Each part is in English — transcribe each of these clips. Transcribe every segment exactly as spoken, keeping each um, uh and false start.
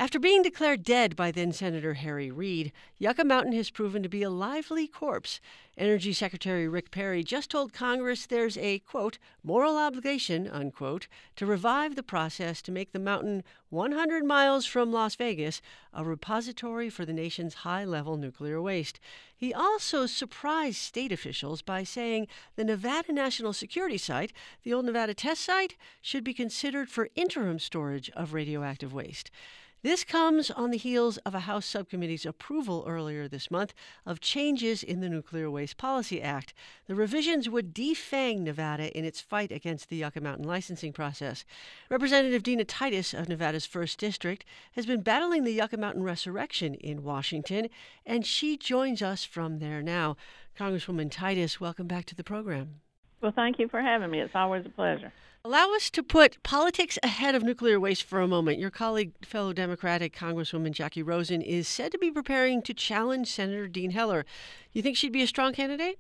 After being declared dead by then-Senator Harry Reid, Yucca Mountain has proven to be a lively corpse. Energy Secretary Rick Perry just told Congress there's a, quote, moral obligation, unquote, to revive the process to make the mountain one hundred miles from Las Vegas a repository for the nation's high-level nuclear waste. He also surprised state officials by saying the Nevada National Security Site, the old Nevada test site, should be considered for interim storage of radioactive waste. This comes on the heels of a House subcommittee's approval earlier this month of changes in the Nuclear Waste Policy Act. The revisions would defang Nevada in its fight against the Yucca Mountain licensing process. Representative Dina Titus of Nevada's first District has been battling the Yucca Mountain resurrection in Washington, and she joins us from there now. Congresswoman Titus, welcome back to the program. Well, thank you for having me. It's always a pleasure. Allow us to put politics ahead of nuclear waste for a moment. Your colleague, fellow Democratic Congresswoman Jackie Rosen, is said to be preparing to challenge Senator Dean Heller. You think she'd be a strong candidate?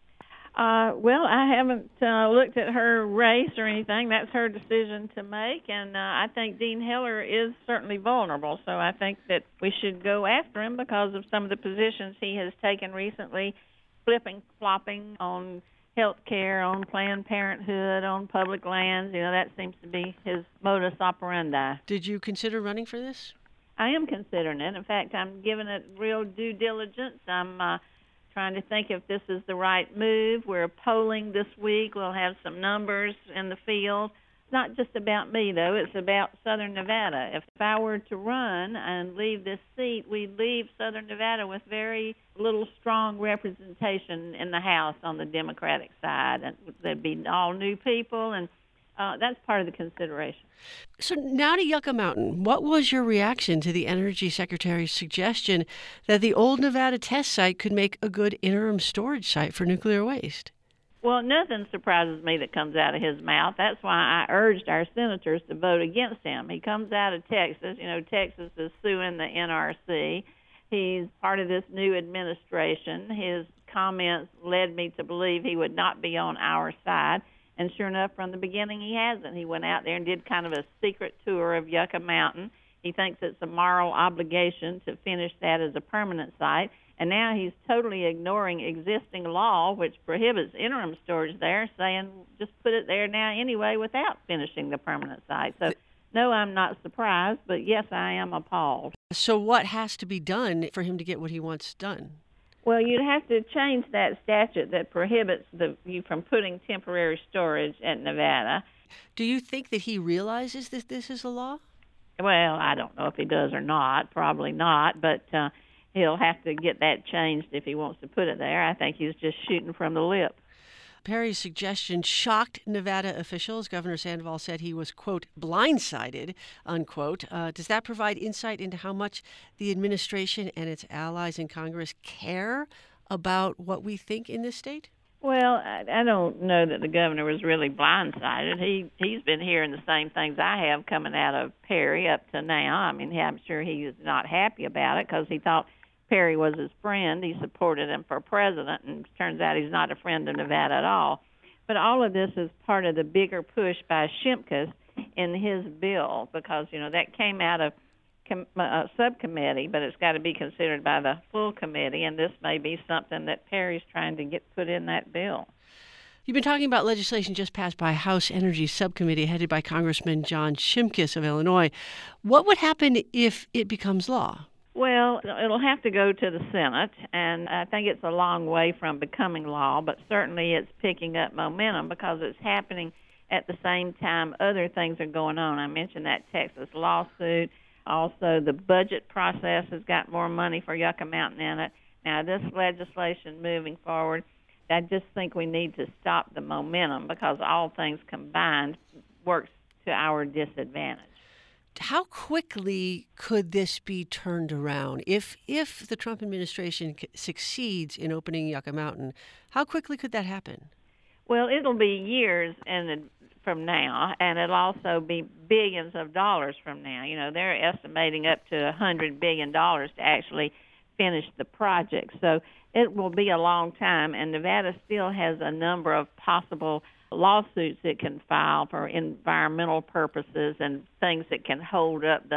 Uh, well, I haven't uh, looked at her race or anything. That's her decision to make, and uh, I think Dean Heller is certainly vulnerable. So I think that we should go after him because of some of the positions he has taken recently, flipping, flopping on health care, on Planned Parenthood, on public lands. You know, that seems to be his modus operandi. Did you consider running for this? I am considering it. In fact, I'm giving it real due diligence. I'm uh, trying to think if this is the right move. We're polling this week. We'll have some numbers in the field. It's not just about me, though. It's about Southern Nevada. If I were to run and leave this seat, we'd leave Southern Nevada with very little strong representation in the House on the Democratic side. And there'd be all new people, and uh, that's part of the consideration. So now to Yucca Mountain. What was your reaction to the Energy Secretary's suggestion that the old Nevada test site could make a good interim storage site for nuclear waste? Well, nothing surprises me that comes out of his mouth. That's why I urged our senators to vote against him. He comes out of Texas. You know, Texas is suing the N R C. He's part of this new administration. His comments led me to believe he would not be on our side. And sure enough, from the beginning, he hasn't. He went out there and did kind of a secret tour of Yucca Mountain. He thinks it's a moral obligation to finish that as a permanent site. And now he's totally ignoring existing law, which prohibits interim storage there, saying just put it there now anyway without finishing the permanent site. So, no, I'm not surprised, but yes, I am appalled. So what has to be done for him to get what he wants done? Well, you'd have to change that statute that prohibits the, you from putting temporary storage at Nevada. Do you think that he realizes that this is a law? Well, I don't know if he does or not. Probably not, but uh, he'll have to get that changed if he wants to put it there. I think he's just shooting from the lip. Perry's suggestion shocked Nevada officials. Governor Sandoval said he was, quote, blindsided, unquote. Uh, does that provide insight into how much the administration and its allies in Congress care about what we think in this state? Well, I, I don't know that the governor was really blindsided. He, he's been hearing the same things I have coming out of Perry up to now. I mean, I'm sure he is not happy about it because he thought Perry was his friend. He supported him for president, and it turns out he's not a friend of Nevada at all. But all of this is part of the bigger push by Shimkus in his bill because, you know, that came out of com- uh, subcommittee, but it's got to be considered by the full committee, and this may be something that Perry's trying to get put in that bill. You've been talking about legislation just passed by House Energy Subcommittee headed by Congressman John Shimkus of Illinois. What would happen if it becomes law? Well, it'll have to go to the Senate, and I think it's a long way from becoming law, but certainly it's picking up momentum because it's happening at the same time other things are going on. I mentioned that Texas lawsuit. Also, the budget process has got more money for Yucca Mountain in it. Now, this legislation moving forward, I just think we need to stop the momentum because all things combined works to our disadvantage. How quickly could this be turned around? If if the Trump administration c- succeeds in opening Yucca Mountain, how quickly could that happen? Well, it'll be years in, from now, and it'll also be billions of dollars from now. You know, they're estimating up to one hundred billion dollars to actually finish the project. So it will be a long time, and Nevada still has a number of possible lawsuits it can file for environmental purposes and things that can hold up the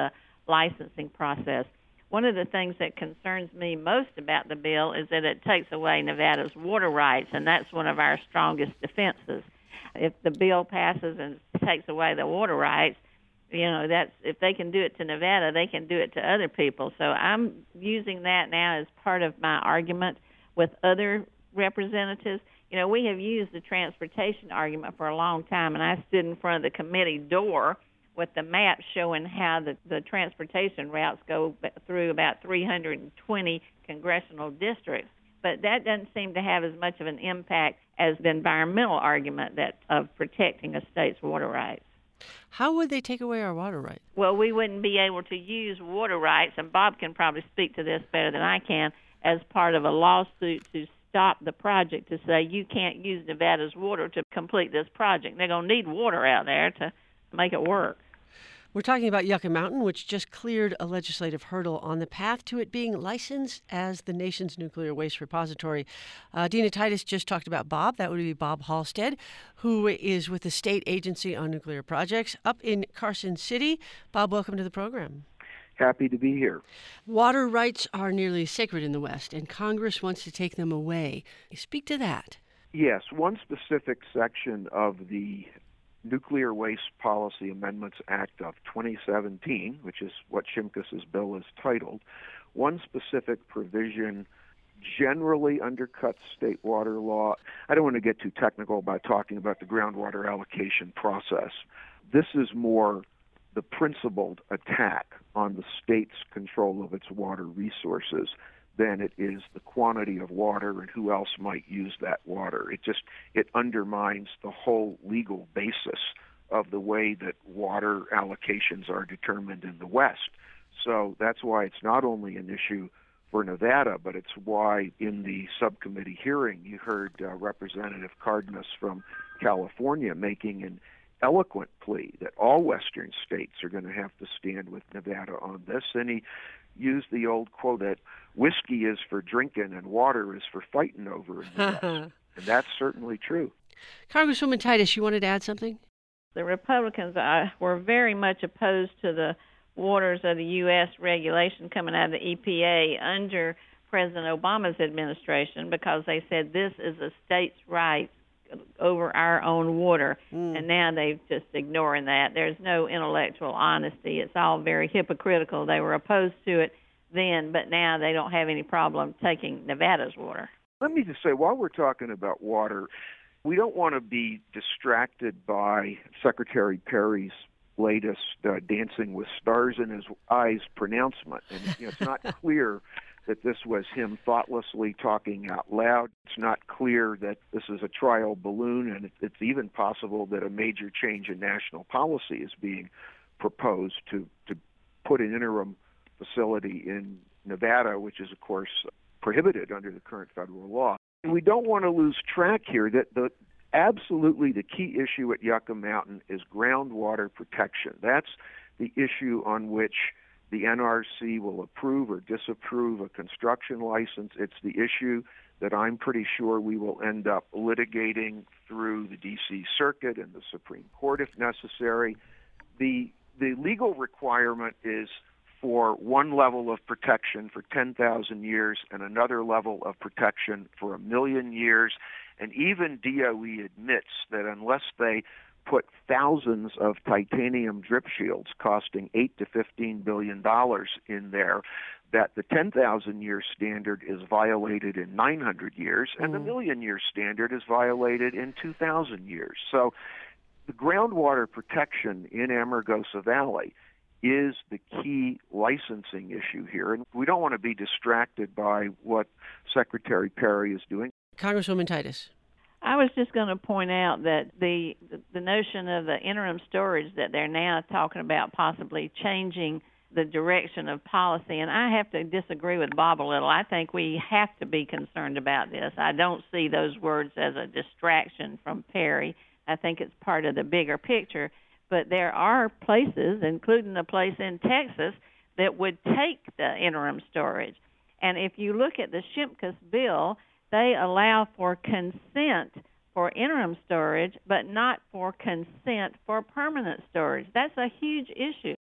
licensing process. One of the things that concerns me most about the bill is that it takes away Nevada's water rights, and that's one of our strongest defenses. If the bill passes and takes away the water rights, you know, that's if they can do it to Nevada, they can do it to other people. So I'm using that now as part of my argument with other representatives. You know, we have used the transportation argument for a long time, and I stood in front of the committee door with the map showing how the, the transportation routes go through about three hundred twenty congressional districts. But that doesn't seem to have as much of an impact as the environmental argument that of protecting a state's water rights. How would they take away our water rights? Well, we wouldn't be able to use water rights, and Bob can probably speak to this better than I can, as part of a lawsuit to stop the project, to say you can't use Nevada's water to complete this project. They're going to need water out there to make it work. We're talking about Yucca Mountain, which just cleared a legislative hurdle on the path to it being licensed as the nation's nuclear waste repository. Uh, Dina Titus just talked about Bob. That would be Bob Halstead, who is with the State Agency on Nuclear Projects up in Carson City. Bob, welcome to the program. Happy to be here. Water rights are nearly sacred in the West, and Congress wants to take them away. Speak to that. Yes, one specific section of the Nuclear Waste Policy Amendments Act of twenty seventeen, which is what Shimkus's bill is titled, one specific provision generally undercuts state water law. I don't want to get too technical by talking about the groundwater allocation process. This is more the principled attack on the state's control of its water resources than it is the quantity of water and who else might use that water. It just, it undermines the whole legal basis of the way that water allocations are determined in the West. So that's why it's not only an issue for Nevada, but it's why in the subcommittee hearing you heard uh, Representative Cardenas from California making an eloquent plea that all Western states are going to have to stand with Nevada on this. And he used the old quote that whiskey is for drinking and water is for fighting over in the West. And that's certainly true. Congresswoman Titus, you wanted to add something? The Republicans uh, were very much opposed to the waters of the U S regulation coming out of the E P A under President Obama's administration because they said this is a state's right over our own water, mm. and now they're just ignoring that. There's no intellectual honesty. It's all very hypocritical. They were opposed to it then, but now they don't have any problem taking Nevada's water. Let me just say, while we're talking about water, we don't want to be distracted by Secretary Perry's latest uh, Dancing with Stars in His Eyes pronouncement. And you know, it's not clear that this was him thoughtlessly talking out loud. It's not clear that this is a trial balloon, and it's even possible that a major change in national policy is being proposed to, to put an interim facility in Nevada, which is, of course, prohibited under the current federal law. And we don't want to lose track here that the absolutely the key issue at Yucca Mountain is groundwater protection. That's the issue on which the N R C will approve or disapprove a construction license. It's the issue that I'm pretty sure we will end up litigating through the D C Circuit and the Supreme Court if necessary. The, the legal requirement is for one level of protection for ten thousand years and another level of protection for a million years. And even D O E admits that unless they put thousands of titanium drip shields costing eight to fifteen billion dollars in there, that the ten thousand year standard is violated in nine hundred years, and mm. the million year standard is violated in two thousand years. So the groundwater protection in Amargosa Valley is the key licensing issue here, and we don't want to be distracted by what Secretary Perry is doing. Congresswoman Titus. I was just going to point out that the the notion of the interim storage that they're now talking about possibly changing the direction of policy, and I have to disagree with Bob a little. I think we have to be concerned about this. I don't see those words as a distraction from Perry. I think it's part of the bigger picture. But there are places, including a place in Texas, that would take the interim storage. And if you look at the Shimkus bill, they allow for consent for interim storage, but not for consent for permanent storage. That's a huge issue.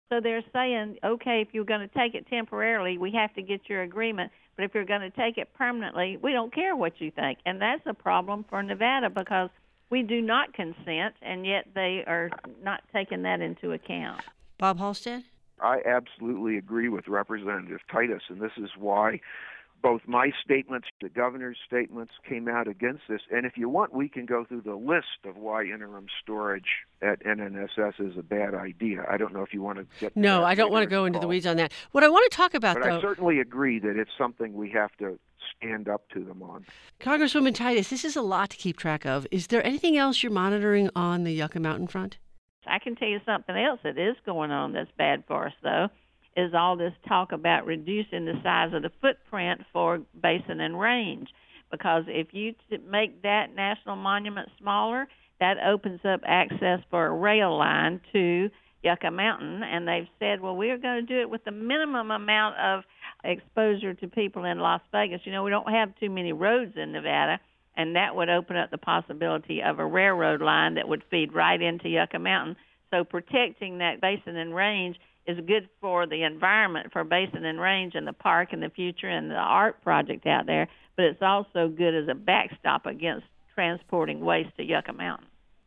So they're saying, okay, if you're going to take it temporarily, we have to get your agreement. But if you're going to take it permanently, we don't care what you think. And that's a problem for Nevada because we do not consent, and yet they are not taking that into account. Bob Halstead? I absolutely agree with Representative Titus, and this is why both my statements, the governor's statements, came out against this. And if you want, we can go through the list of why interim storage at N N S S is a bad idea. I don't know if you want to get to No, that I don't want to go in into the call. weeds on that. What I want to talk about, But though, I certainly agree that it's something we have to stand up to them on. Congresswoman Titus, this is a lot to keep track of. Is there anything else you're monitoring on the Yucca Mountain front? I can tell you something else that is going on that's bad for us, though, is all this talk about reducing the size of the footprint for Basin and Range. Because if you t- make that national monument smaller, that opens up access for a rail line to Yucca Mountain. And they've said, well, we're going to do it with the minimum amount of exposure to people in Las Vegas. You know, we don't have too many roads in Nevada, and that would open up the possibility of a railroad line that would feed right into Yucca Mountain. So protecting that Basin and Range is good for the environment, for Basin and Range and the park in the future and the art project out there, but it's also good as a backstop against transporting waste to Yucca Mountain.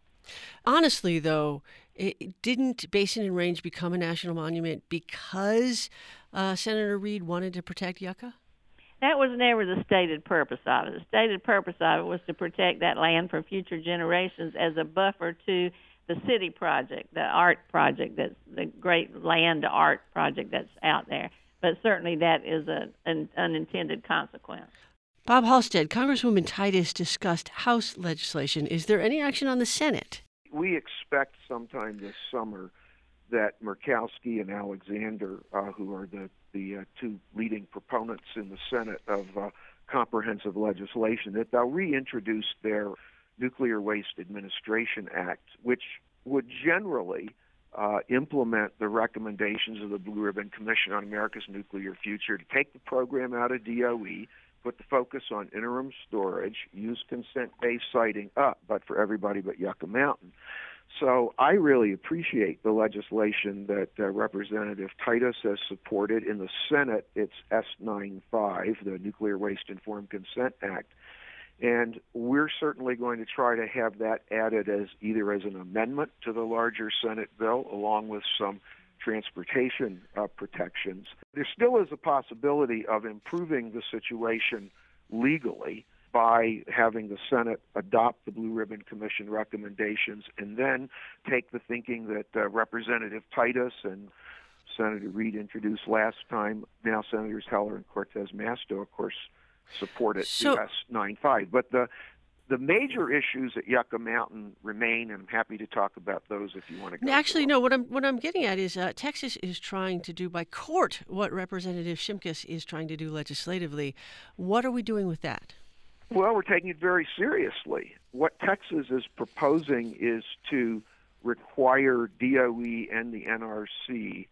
Honestly, though, it, didn't Basin and Range become a national monument because uh, Senator Reid wanted to protect Yucca? That was never the stated purpose of it. The stated purpose of it was to protect that land for future generations as a buffer to the city project, the art project, that's the great land art project that's out there. But certainly that is a, an unintended consequence. Bob Halstead, Congresswoman Titus discussed House legislation. Is there any action on the Senate? We expect sometime this summer that Murkowski and Alexander, uh, who are the, the uh, two leading proponents in the Senate of uh, comprehensive legislation, that they'll reintroduce their Nuclear Waste Administration Act, which would generally uh, implement the recommendations of the Blue Ribbon Commission on America's Nuclear Future to take the program out of D O E, put the focus on interim storage, use consent-based siting up, but for everybody but Yucca Mountain. So I really appreciate the legislation that uh, Representative Titus has supported. In the Senate, it's S ninety-five, the Nuclear Waste Informed Consent Act. And we're certainly going to try to have that added as either as an amendment to the larger Senate bill, along with some transportation uh, protections. There still is a possibility of improving the situation legally by having the Senate adopt the Blue Ribbon Commission recommendations and then take the thinking that uh, Representative Titus and Senator Reid introduced last time, now Senators Heller and Cortez Masto, of course, support it So, to S ninety-five. But the the major issues at Yucca Mountain remain, and I'm happy to talk about those if you want to go. Actually, through no. What I'm what I'm getting at is uh, Texas is trying to do by court what Representative Shimkus is trying to do legislatively. What are we doing with that? Well, we're taking it very seriously. What Texas is proposing is to require D O E and the N R C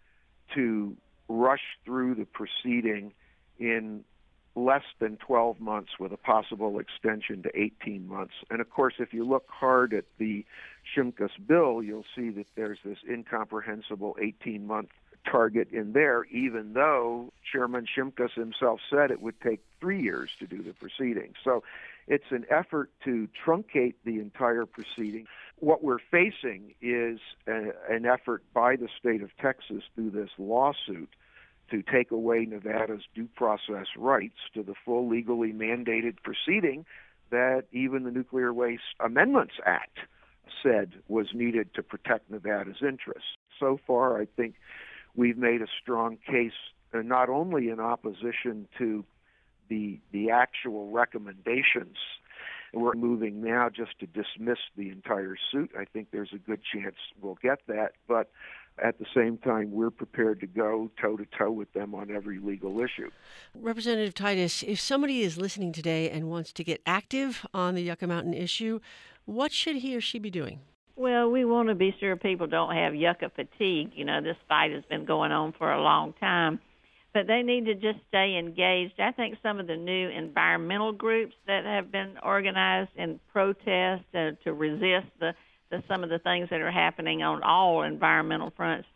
to rush through the proceeding in less than twelve months with a possible extension to eighteen months. And of course, if you look hard at the Shimkus bill, you'll see that there's this incomprehensible eighteen-month target in there, even though Chairman Shimkus himself said it would take three years to do the proceeding. So it's an effort to truncate the entire proceeding. What we're facing is a, an effort by the state of Texas through this lawsuit to take away Nevada's due process rights to the full legally mandated proceeding that even the Nuclear Waste Amendments Act said was needed to protect Nevada's interests. So far, I think we've made a strong case, uh, not only in opposition to the the actual recommendations. We're moving now just to dismiss the entire suit. I think there's a good chance we'll get that, but at the same time, we're prepared to go toe-to-toe with them on every legal issue. Representative Titus, if somebody is listening today and wants to get active on the Yucca Mountain issue, what should he or she be doing? Well, we want to be sure people don't have Yucca fatigue. You know, this fight has been going on for a long time. But they need to just stay engaged. I think some of the new environmental groups that have been organized in protest uh, to resist the, the some of the things that are happening on all environmental fronts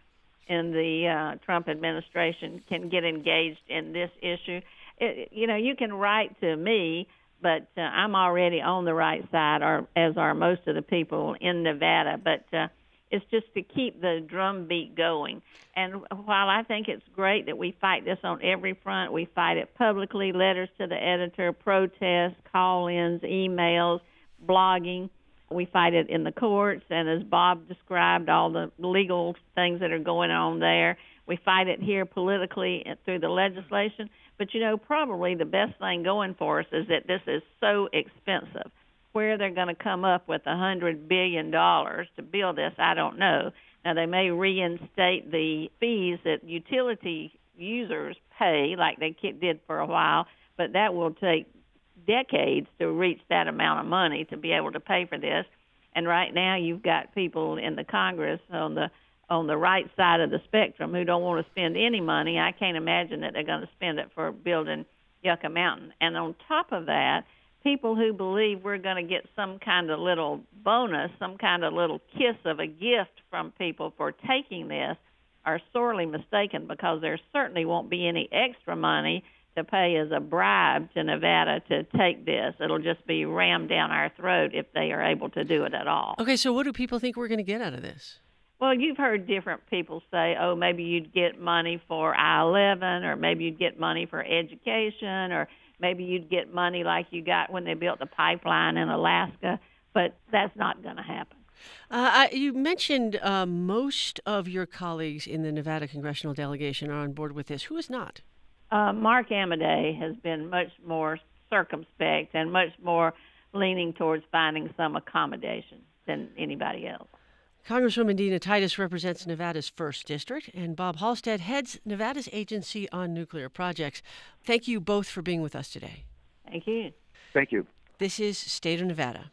in the uh, Trump administration can get engaged in this issue. It, you know, you can write to me, but uh, I'm already on the right side, or as are most of the people in Nevada. But uh, it's just to keep the drumbeat going. And while I think it's great that we fight this on every front, we fight it publicly, letters to the editor, protests, call-ins, emails, blogging. We fight it in the courts, and as Bob described, all the legal things that are going on there. We fight it here politically through the legislation. But, you know, probably the best thing going for us is that this is so expensive. Where they're going to come up with one hundred billion dollars to build this, I don't know. Now, they may reinstate the fees that utility users pay like they did for a while, but that will take decades to reach that amount of money to be able to pay for this. And right now you've got people in the Congress on the on the right side of the spectrum who don't want to spend any money. I can't imagine that they're going to spend it for building Yucca Mountain. And on top of that, people who believe we're going to get some kind of little bonus, some kind of little kiss of a gift from people for taking this are sorely mistaken, because there certainly won't be any extra money to pay as a bribe to Nevada to take this. It'll just be rammed down our throat if they are able to do it at all. Okay, so what do people think we're going to get out of this? Well, you've heard different people say, oh, maybe you'd get money for I eleven, or maybe you'd get money for education, or maybe you'd get money like you got when they built the pipeline in Alaska, but that's not going to happen. Uh, I, you mentioned uh, most of your colleagues in the Nevada congressional delegation are on board with this. Who is not? Uh, Mark Amodei has been much more circumspect and much more leaning towards finding some accommodation than anybody else. Congresswoman Dina Titus represents Nevada's first District, and Bob Halstead heads Nevada's Agency on Nuclear Projects. Thank you both for being with us today. Thank you. Thank you. This is State of Nevada.